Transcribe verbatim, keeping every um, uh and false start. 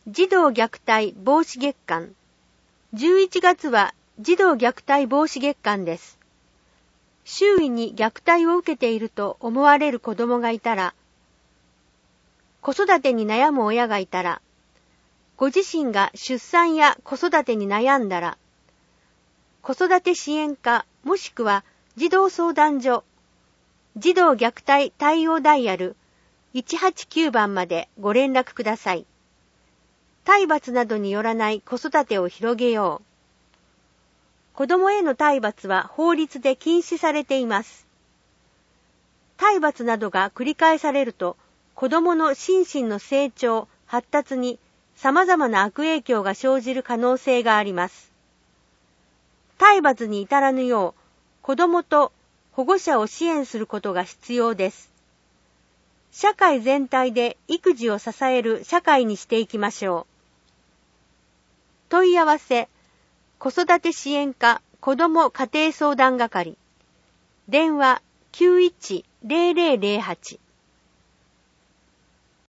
児童虐待防止月間。じゅういちがつは児童虐待防止月間です。周囲に虐待を受けていると思われる子供がいたら、子育てに悩む親がいたら、ご自身が出産や子育てに悩んだら、子育て支援課もしくは児童相談所、児童虐待対応ダイヤルいちはちきゅうばんまでご連絡ください。体罰などによらない子育てを広げよう。子供への体罰は法律で禁止されています。体罰などが繰り返されると、子供の心身の成長、発達に様々な悪影響が生じる可能性があります。体罰に至らぬよう、子供と保護者を支援することが必要です。社会全体で育児を支える社会にしていきましょう。問い合わせ、子育て支援課子ども家庭相談係、電話 きゅういちゼロゼロゼロはち